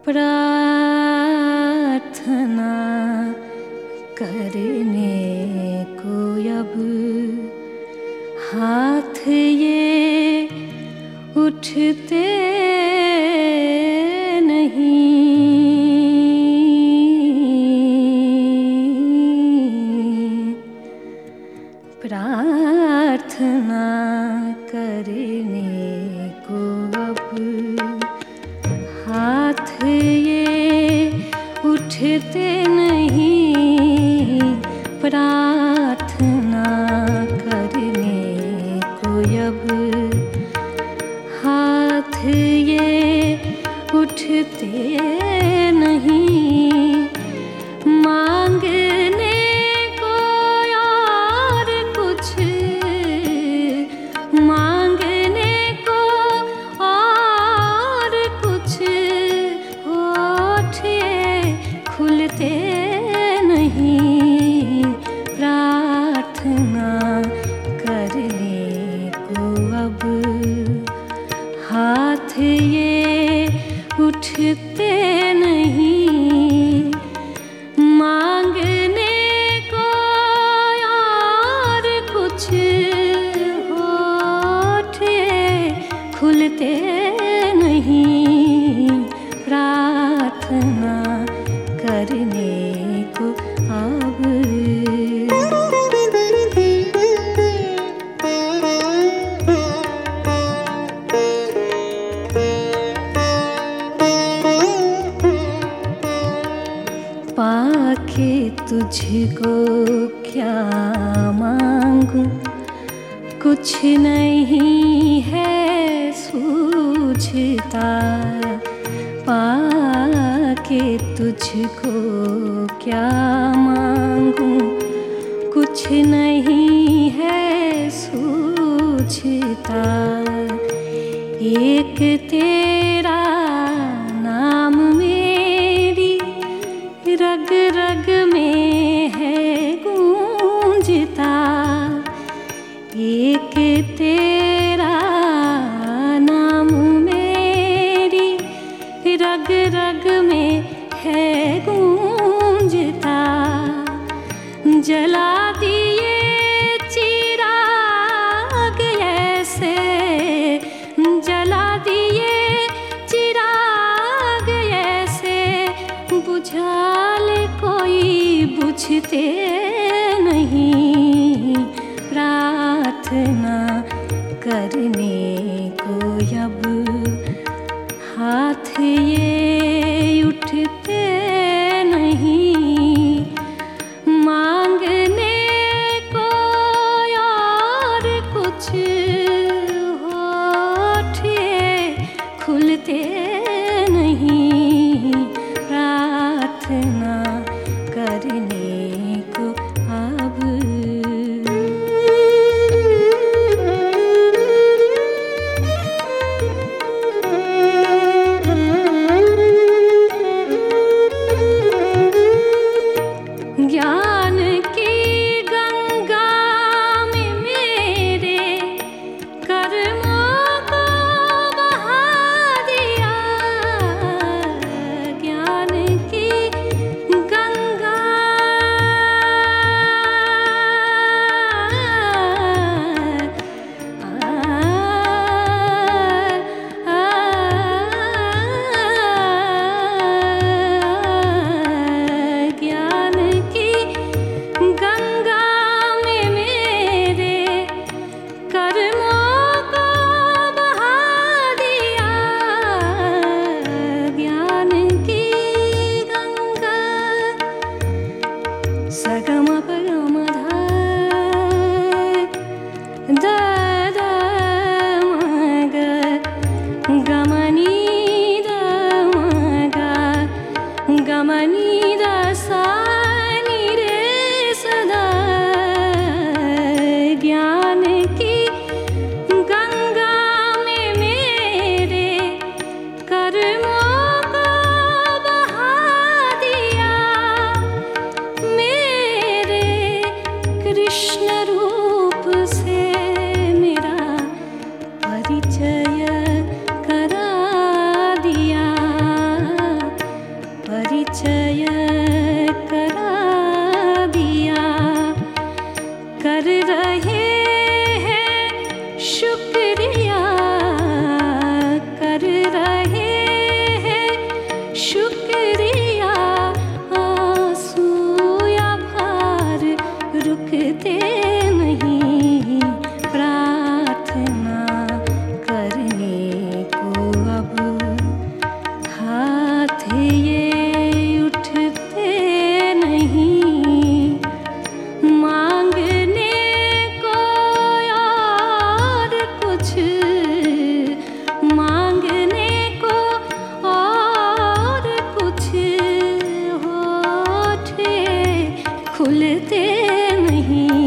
प्रार्थना करने को अब हाथ ये उठते नहीं। प्रार्थना करने को अब हाथ ये उठते नहीं। प्रार्थना करने को अब हाथ ये उठते नहीं। मांगने को और कुछ, मांगने को और कुछ होठ ये खुलते नहीं। प्रार्थना करने को अब हाथ ये उठते नहीं। मांगने को और कुछ होठ ये खुलते नहीं। प्रार्थना करने को अब पाके तुझको क्या मांगूं, कुछ नहीं है सूझता। पाके तुझको क्या मांगूं, कुछ नहीं है सूझता। एक तेरा नाम मेरी रग रग में है गूंजता। एक तेरा नाम मेरी रग रग में है गूंजता। जला दिए चिराग ऐसे, जला दिए चिराग ऐसे, बुझाल कोई बुझते नहीं। प्रार्थना करने को अब हाथ ये उठते नहीं। मांगने को और कुछ होठ ये खुलते नहीं। प्रार्थना करने को अब ज्ञान की गंगा में मेरे कर्मों को बहा दिया। ज्ञान की नहीं